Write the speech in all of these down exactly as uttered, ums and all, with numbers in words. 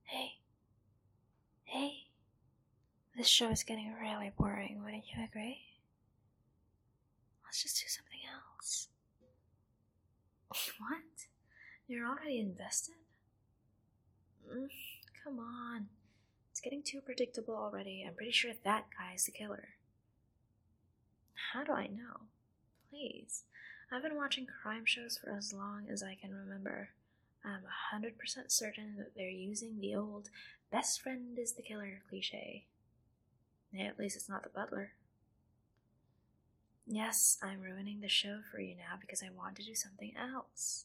Hey. Hey. This show is getting really boring, wouldn't you agree? Let's just do something else. What? You're already invested? Mm, come on. It's getting too predictable already. I'm pretty sure that guy is the killer. How do I know? Please. I've been watching crime shows for as long as I can remember. I'm one hundred percent certain that they're using the old best friend is the killer cliche. Yeah, at least it's not the butler. Yes, I'm ruining the show for you now because I want to do something else.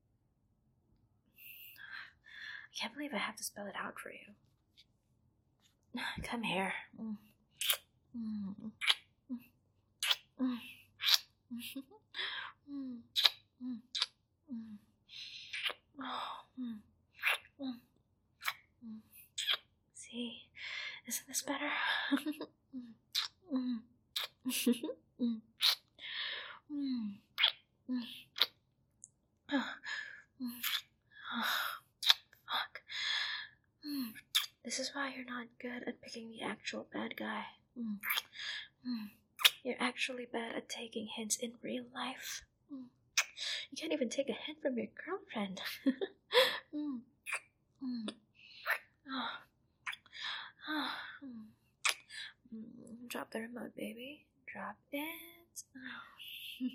I can't believe I have to spell it out for you. Come here. Mm. Mm. Mm. Mm. Mm. Mm. Mm. Oh. Mm. Mm. Mm. See, isn't this better? Mm. Mm. Mm. Mm. Oh. Mm. Oh. Fuck. Mm. This is why you're not good at picking the actual bad guy. Mm. Mm. You're actually bad at taking hints in real life. Mm. You can't even take a hint from your girlfriend. mm. Mm. Oh. Oh. Mm. Drop the remote, baby. Drop it. Oh.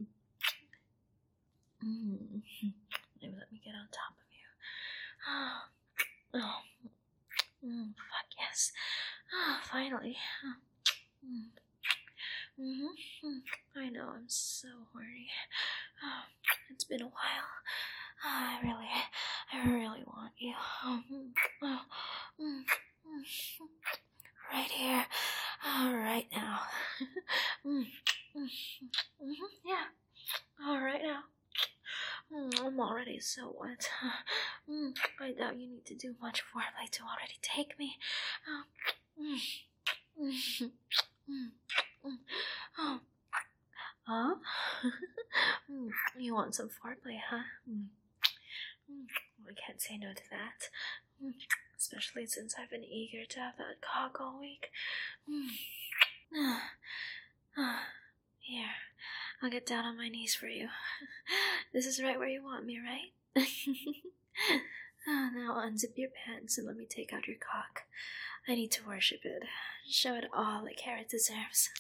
mm. Maybe let me get on top of you. Oh. Oh. Mm. Fuck yes. Oh, finally. Oh. Mm. Mm-hmm. I know, I'm so horny. Oh, it's been a while. Oh, I really, I really want you. Oh, oh, mm, mm, right here. Oh, right now. mm, mm, mm-hmm, yeah. All right now. Mm, I'm already so wet. Mm, I doubt you need to do much foreplay to already take me. Oh, mm, mm, mm. Mm. Oh. Huh? mm. You want some foreplay, huh? Mm. Mm. I can't say no to that. Mm. Especially since I've been eager to have that cock all week. Mm. Here, I'll get down on my knees for you. This is right where you want me, right? oh, now unzip your pants and let me take out your cock. I need to worship it. Show it all the carrot deserves.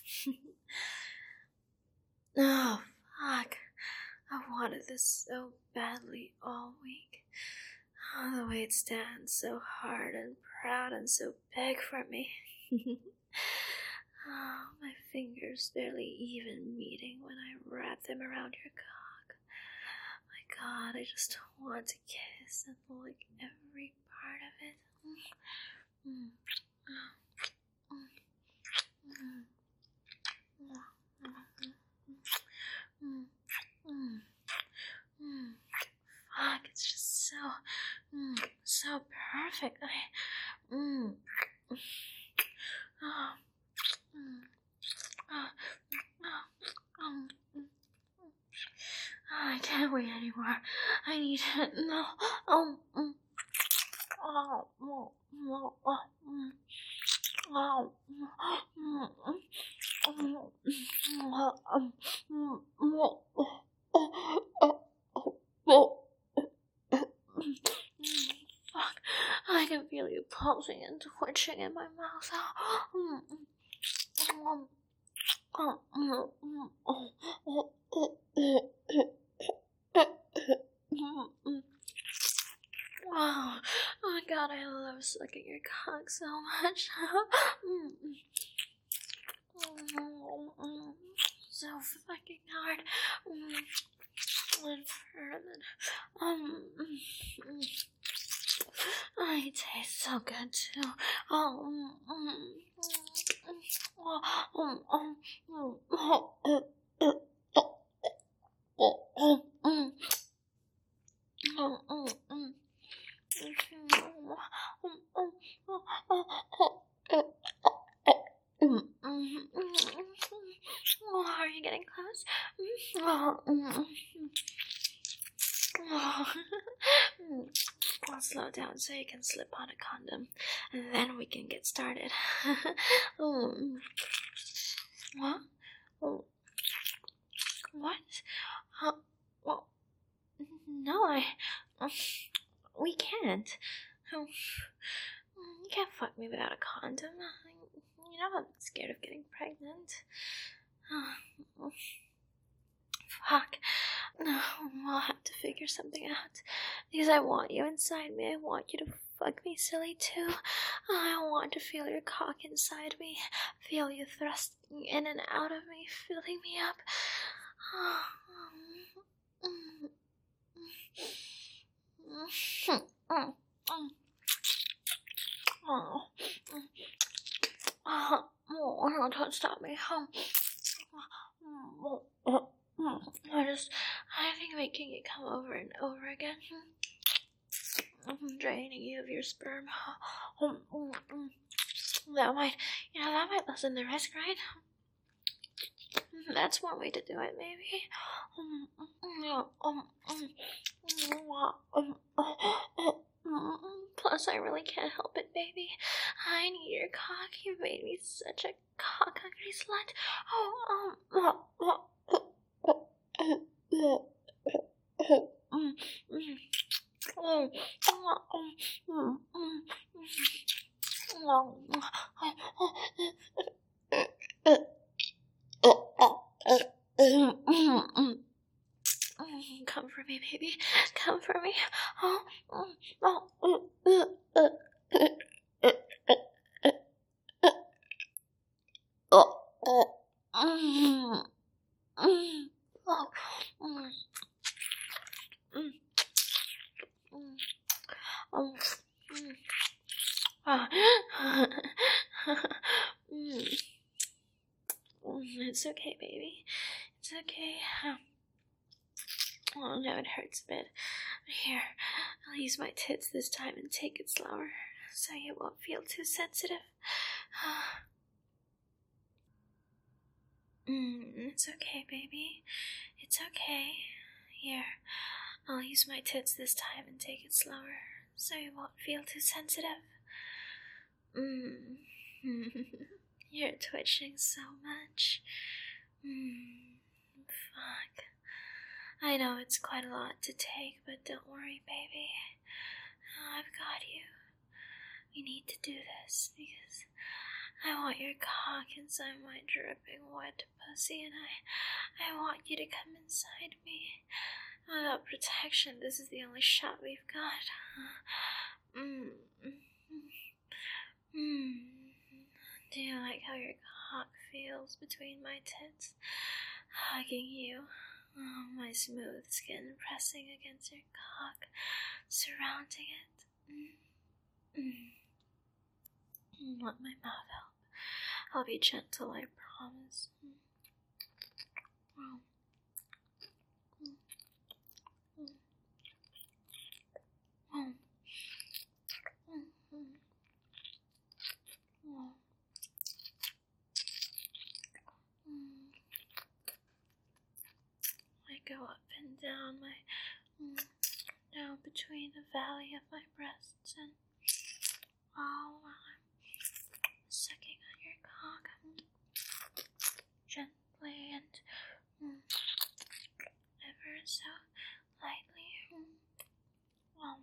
oh, fuck. I wanted this so badly all week. Oh, the way it stands so hard and proud and so big for me. oh, my fingers barely even meeting when I wrap them around your cock. My God, I just want to kiss and lick every part of it. Mm. Mm. Mm. Mm. Fuck, it's just so, mm, so perfect. I, mm. Oh. Mm. Oh. Oh. Oh. I can't wait anymore. I need it. No. Oh. Mm. Oh. Oh. Oh. Oh. Mm. Oh. Mm. Oh. Oh. Oh. Fuck, I can feel you pulsing and twitching in my mouth. Oh, my God, I love sucking your cock so much. So fucking hard. And further. Um, oh, it tastes so good too. Oh, oh, oh, oh, oh, oh, oh, oh, oh, oh, oh, oh, are you getting close? Oh, oh. I'll slow down so you can slip on a condom, and then we can get started. mm. What? Oh. What? Uh, well, no, I... Uh, we can't. Oh, you can't fuck me without a condom. You know I'm scared of getting pregnant. Oh, fuck. No, I'll have to figure something out. Because I want you inside me. I want you to fuck me silly too. I want to feel your cock inside me. Feel you thrusting in and out of me, filling me up. Oh, oh, don't stop me. I just, I think making it come over and over again. I'm draining you of your sperm. That might, you know, that might lessen the risk, right? That's one way to do it, maybe. Plus, I really can't help it, baby. I need your cock. You made me such a cock-hungry slut. Oh, um, come for me, baby. Come for me. Oh, oh, oh, oh, oh, It's okay, baby. It's okay. Oh, no, it hurts a bit. Here, I'll use my tits this time and take it slower, so you won't feel too sensitive. mm, it's okay, baby. It's okay. Here, I'll use my tits this time and take it slower, so you won't feel too sensitive. Mm. You're twitching so much. Mm. Fuck. I know it's quite a lot to take, but don't worry, baby. I've got you. We need to do this because I want your cock inside my dripping wet pussy, and I, I want you to come inside me. Without protection, this is the only shot we've got. Mm. Mm. Do you like how your cock feels between my tits, hugging you? Oh, my smooth skin pressing against your cock, surrounding it. Mm. Mm. Let my mouth help. I'll be gentle, I promise. Mm. Oh. Mm. Mm. Oh. Mm. Mm. Oh. Mm. I go up and down my, mm, down between the valley of my breasts, and all while I'm sucking on your cock, mm, gently and mm, ever so lightly. Mm, um,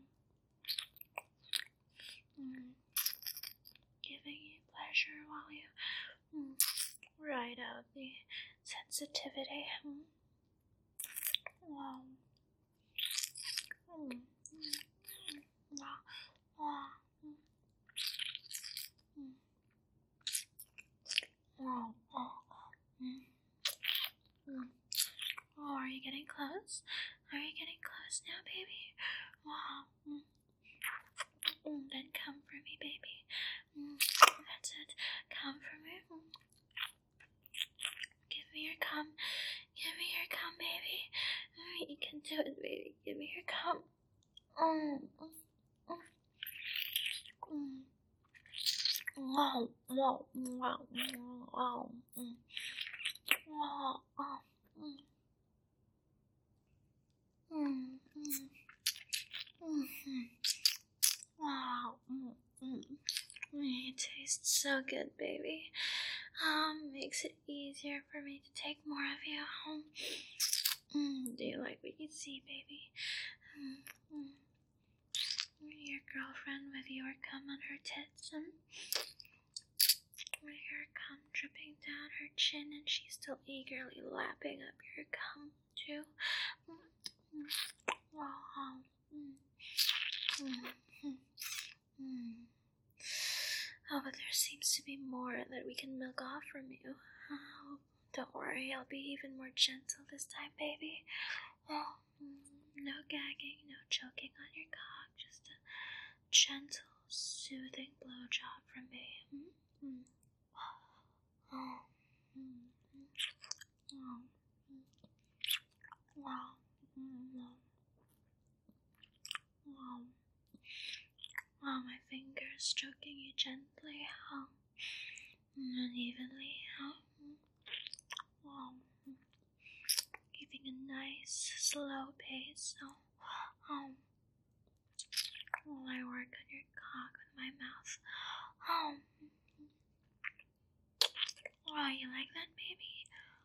mm, giving you pleasure while you mm, ride out the sensitivity. Mm. Wow. Mm. Mm. Wow. Wow. Mm. Wow. Oh. Mm. Mm. Oh, are you getting close? Are you getting close now, baby? Wow. Mm. Mm. Then come for me, baby. Mm. That's it. Come for me. Mm. Give me your cum. Give me your cum, baby. You can do it, baby. Give me your cum. Mm. Mm. Mm. Wow, wow, wow, wow. Mm. Wow, wow. Mm. Mm. Mm. Mm. Oh, mm, mm. It tastes so good, baby. Um, makes it easier for me to take more of you. Mm, do you like what you see, baby? Mm, mm. Your girlfriend with your cum on her tits, and your cum dripping down her chin, and she's still eagerly lapping up your cum, too. Mm, mm. Oh, mm, mm, mm, mm. Oh, but there seems to be more that we can milk off from you. Oh, don't worry, I'll be even more gentle this time, baby. Oh, no gagging, no choking on your cock, just a gentle, soothing blowjob from me. Mm-hmm. Oh, mm-hmm. Oh, mm-hmm. Oh, mm-hmm. Oh, oh, my fingers stroking you gently, oh, unevenly, oh, oh, keeping a nice, slow pace, oh, oh, while I work on your cock with my mouth, oh, oh, you like that, baby?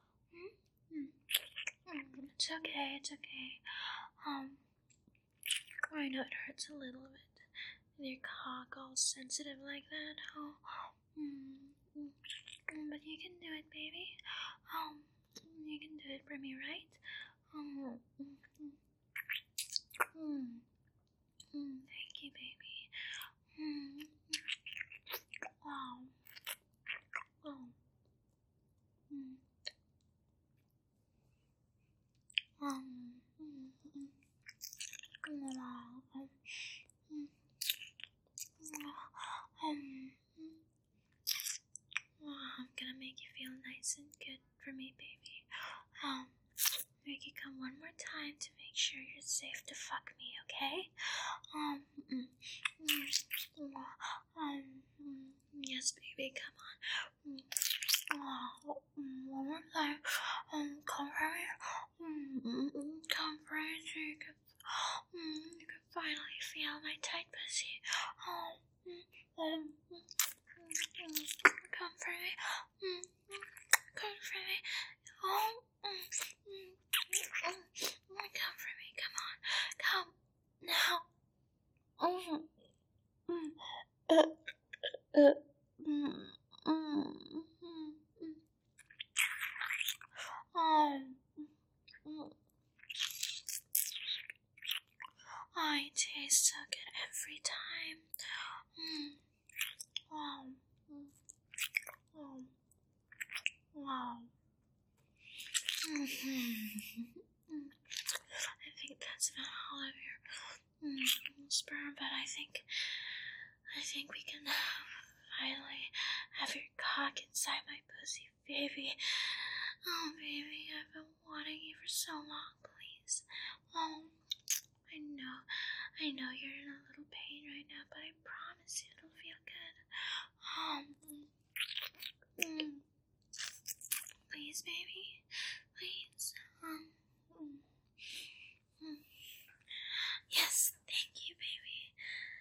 Mm-hmm. It's okay, it's okay, um, I know it hurts a little bit. Your cock all sensitive like that. Oh, mm, mm, but you can do it, baby. Um, you can do it for me, right? Um, mm, mm, mm, mm, thank you, baby. Mm, wow. Oh, mm, um, mm, mm, wow. Um, mm, um, mm. Oh, I'm gonna make you feel nice and good for me, baby. Um, make you come one more time to make sure you're safe to fuck me, okay? Um, mm, mm, um, mm, yes, baby, come on. Mm, oh, mm, one more time. Um, come for me. Mm, mm, mm, come for me so you can, mm, you can finally feel my tight pussy. Oh, mm, um, mm, mm, mm, come for me. Mm, mm, come for me. Oh, mm, mm, mm, mm, come for me. Come on. Come now. Mm, mm, uh, uh, mm, mm, mm, mm. Oh, mm. Oh, it tastes so good every time. Mm. Wow. Mm. Oh. Wow. Mm-hmm. Mm. I think that's about all of your mm, sperm, but I think I think we can finally have your cock inside my pussy, baby. Oh, baby, I've been wanting you for so long, please. Oh, I know, I know you're in a little pain right now, but I promise you it'll feel good. Oh, mm, please, baby, please. Um, mm, mm. Yes, thank you, baby.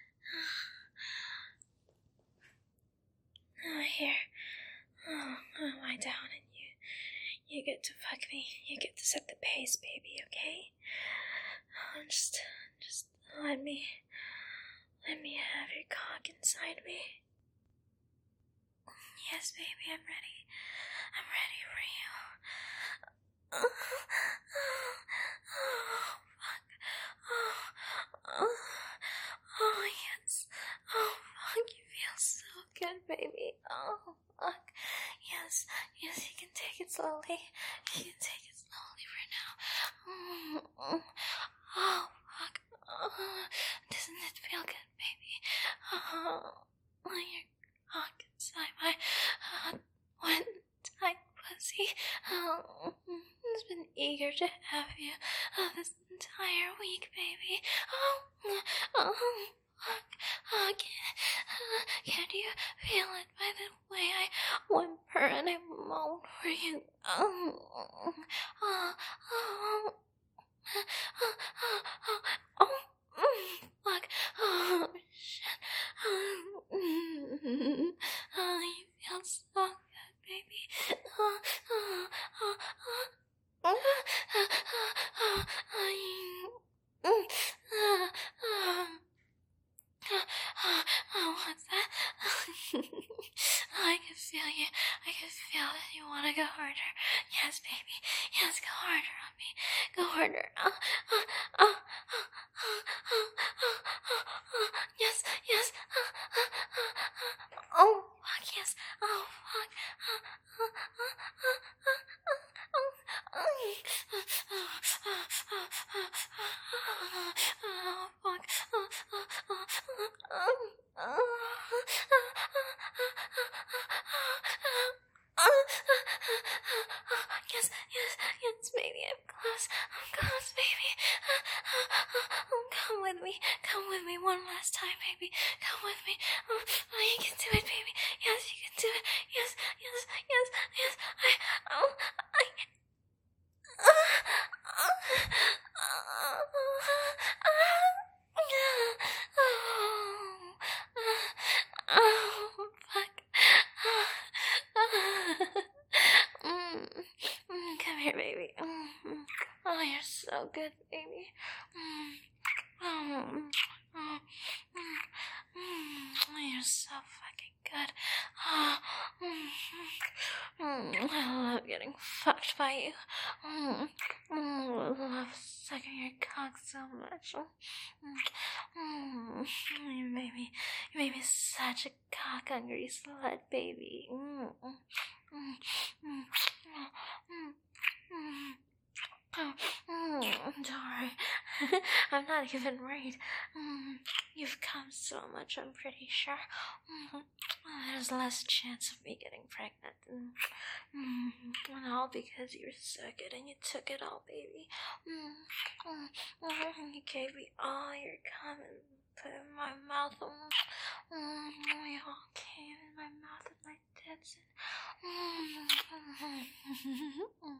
Oh, here. Oh, I'll lie down and you, you get to fuck me. You get to set the pace, baby, okay? Oh, just, just let me, let me have your cock inside me. Yes, baby, I'm ready. I'm ready for you. Oh, oh, oh fuck. Oh, oh, oh, yes. Oh, fuck, you feel so good, baby. Oh, fuck. Yes, yes, you can take it slowly. You can take it slowly for now. Oh, oh fuck. Oh, doesn't it feel good, baby? Oh, your cock inside my uh, one tight pussy. Oh, has been eager to have you uh, this entire week, baby. Oh, oh, fuck. Oh, can, uh, can you feel it by the way I whimper and I moan for you? Oh, oh, oh, oh, oh, oh, oh, fuck. Oh, shit. Oh, you feel so good, baby. Oh, oh, oh, oh. Oh, what's that? I can feel you. I can feel that you want to go harder. Yes, baby. Yes, go harder on me. Go harder. Uh, uh, uh, uh, uh, uh, uh, uh, uh. Yes, yes. Uh, uh, uh, uh. Oh, fuck, yes. Oh, fuck. Uh, uh, uh, uh, uh, uh, uh, uh. Oh, fuck. Yes, yes, yes, baby, I'm close. I'm close, baby. Come with me. Come with me one last time, baby. Come with me. Oh, oh, you can do it, baby. Yes, you can do it. Yes, yes, yes, yes. I, oh, I, oh, fuck. Mm, mm, come here, baby. Mm, oh, you're so good, baby. Mm, oh, mm, mm, you're so fucking good. Oh, mm, mm, I love getting fucked by you. Mm, mm, I love sucking your cock so much. Mm, mm, you made me, you made me such a cock-hungry slut, baby. Mm, mm, mm, mm, mm, mm. Oh, mm, don't worry. I'm not even worried. Mm, you've come so much, I'm pretty sure. Mm, there's less chance of me getting pregnant. Mm, mm, and all because you were so good and you took it all, baby. Mm, mm, mm, you gave me all your cum and put it in my mouth. Mm, mm, you all came in my mouth and my tits. And, mm, mm,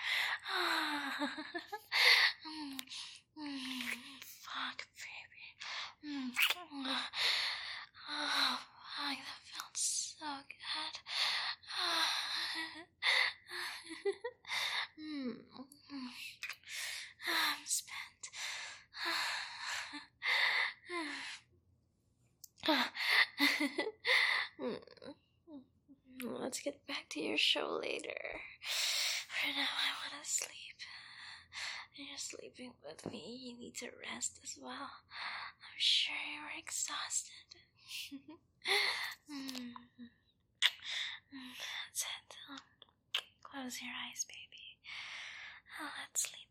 mm, mm, fuck, baby. Mm, oh, fuck, that felt so good. mm, mm, I'm spent. Let's get back to your show later. For now, I want to sleep. You're sleeping with me. You need to rest as well. I'm sure you're exhausted. mm. That's it. Close your eyes, baby. Let's sleep.